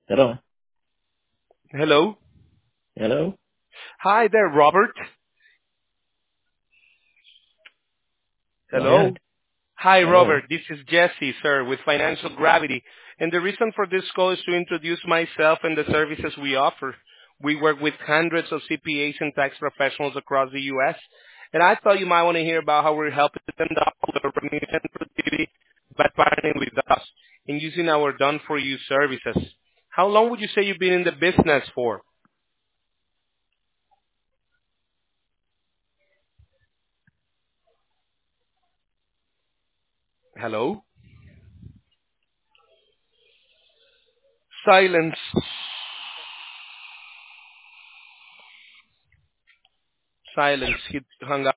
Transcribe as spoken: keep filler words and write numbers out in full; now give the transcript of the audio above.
Hello? Hello. Hello? Hi there, Robert. Go Hello. ahead. Hi, Hello? Robert. This is Jesse, sir, with Financial Gravity. And the reason for this call is to introduce myself and the services we offer. We work with hundreds of C P As and tax professionals across the U S. And I thought you might want to hear about how we're helping them double their revenue and productivity by partnering with us and using our done-for-you services. How long would you say you've been in the business for? Hello? Silence. Silence. He hung up.